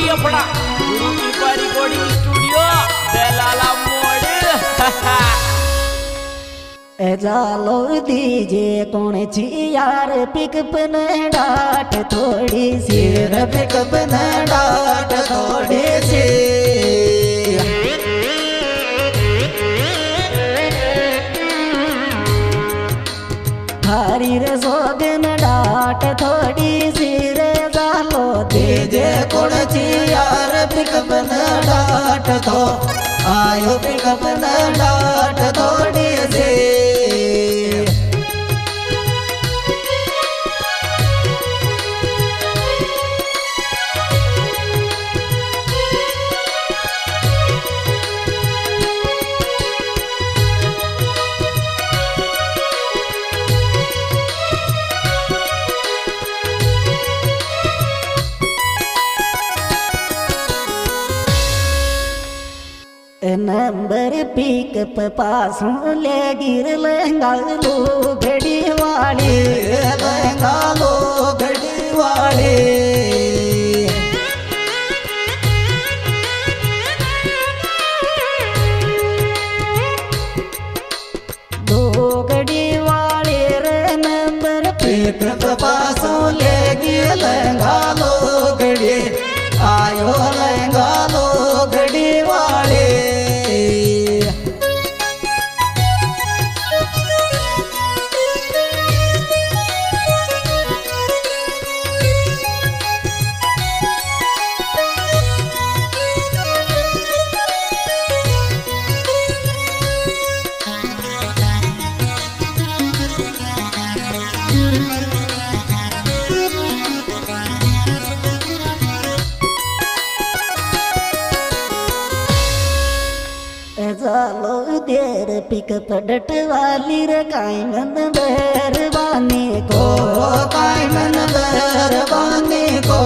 अपना गुरु कृपा recording studio दलाला मोड़ जालो दीजे कौन ची यार पिकअप न डाट थोड़ी सी पिकअप न डाट थोड़ी सी हरी रे सोगन डाट थोड़ी सी रे जालो दीजे कौन ची यार पिकअप न डाट थो आयो पिकअप न डाट थोड़ी सी नंबर पिकअप पासों ले गिर लहंगा लो घड़ी वाली लहंगा लो घड़ी वाली दो घड़ी वाले रे नंबर पिकअप पासों ले गिर लहंगा लो घड़ी आयो लहंगा लो घड़ी वाली जालो देर पिकअप डट वाली रे काई मन मेहरबानी को काई मन मेहरबानी को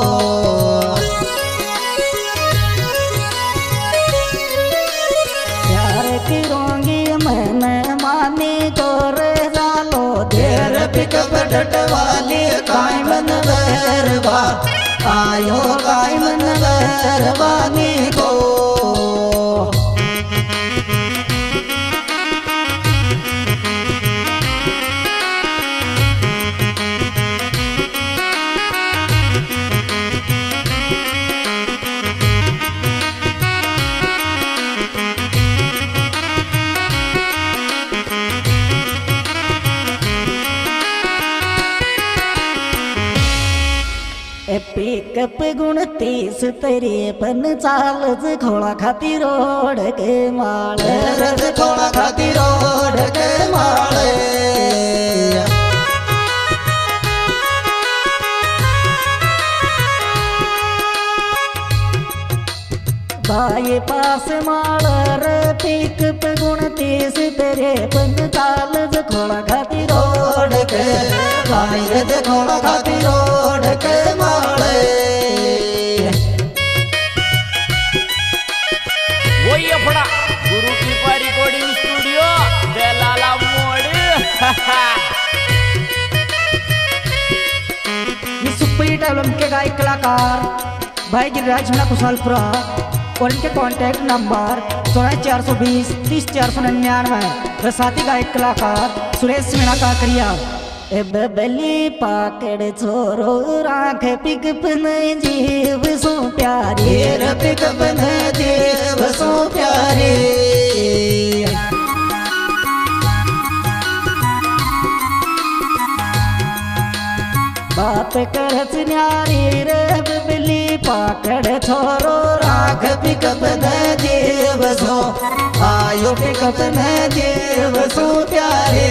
प्यार करूंगी मन मानी को रे जालो देर पिकअप डट वाली काई मन मेहरबा आयो काई मन मेहरबानी को पिकअप 29 53 चालच खोला खाती रोड के माळे खोला खाती रोड के माळे बाईपास माळर पिकअप 29 53 चालच खोला खाती रोड के खोला खाती रोड के माळे वही अपना गुरु कृपा रिकॉर्डिंग स्टूडियो दलाला मोड़ सुपरहिट एल्बम के गायक कलाकार भाई गिरिराज मीणा कुशलपुरा और इनके कॉन्टैक्ट नंबर 9420 30499 साथी गायक कलाकार सुरेश मीणा काकरिया बबली पाकड़ छोरो राख पिकअप न जीव सो प्यारी पिकअप न जीव सो प्यारी बात करत न्यारी रे बबली पाकड़ छोरो राख पिकअप न जीव सो आयो पिकअप न जीव सो प्यारी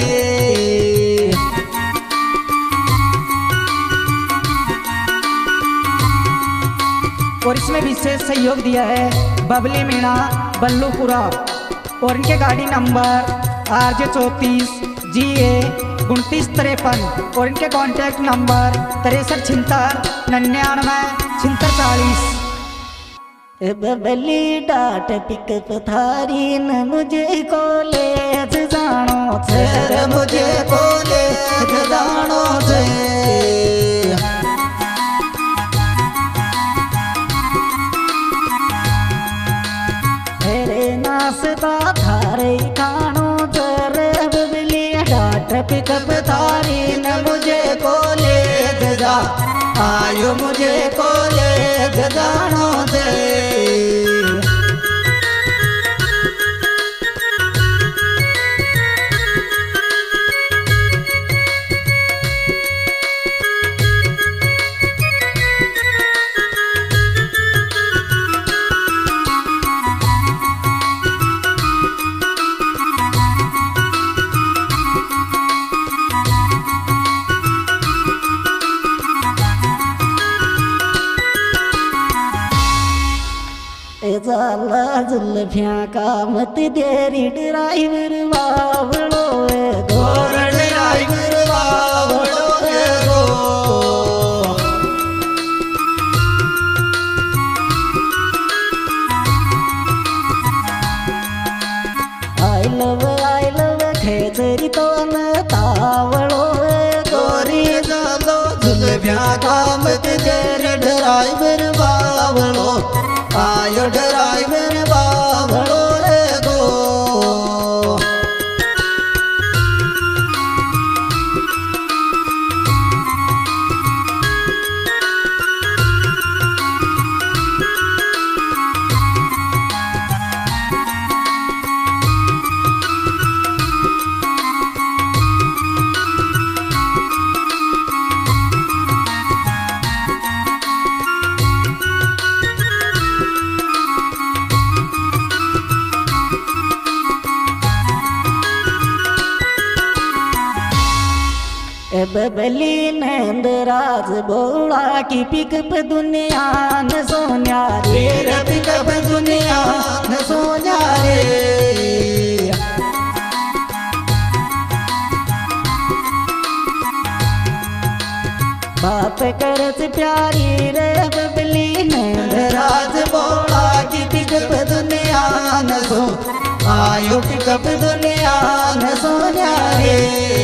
और इसमें विशेष सहयोग दिया है बबली मीणा बल्लूपुरा और इनके गाड़ी नंबर RJ 34 GA 2953 और इनके contact number 6376 99 46 Babli dot pickup थारी न मुझे कॉलेज जानो छे मुझे कॉलेज जानो छे आयो मुझे कॉलेज जानो दे। जाला जुल्फिया का मत देरी ड्राइवर बावड़ो गोर ड्राइवर बावड़ो गो। आई लव खेतरी तो न तावड़ो गोरी जालो जुल्फिया का मत देरी ड्राइवर बावड़ो आयो ड्राइवर बावड़ो गो। बबली नंदराज बोला की पिकअप दुनिया न सोनिया रे पिकअप दुनिया न सोनिया रे। बाप करत प्यारी रे बबली नंदराज बोला की पिकअप दुनिया न सो आयो पिकअप दुनिया न सोनिया रे।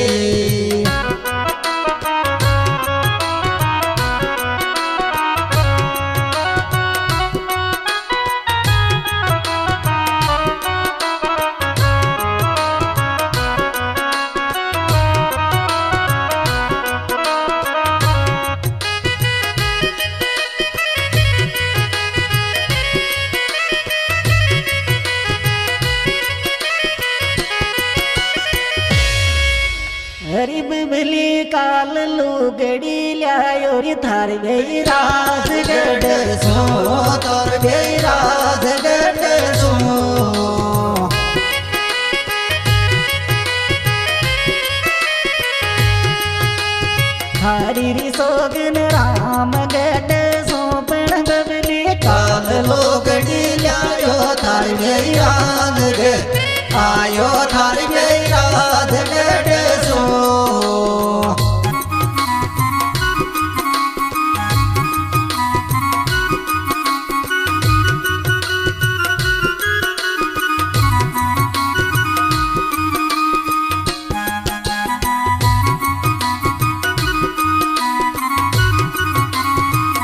हरी बबली काल लुगड़ी लायो रे थार गई राजगढ़ सो तोर गई राजगढ़ सो। हरी री सोगन रामगढ़ सोपण बबली काल लुगड़ी लायो थार गई राजगढ़ आयो थार गई राजगढ़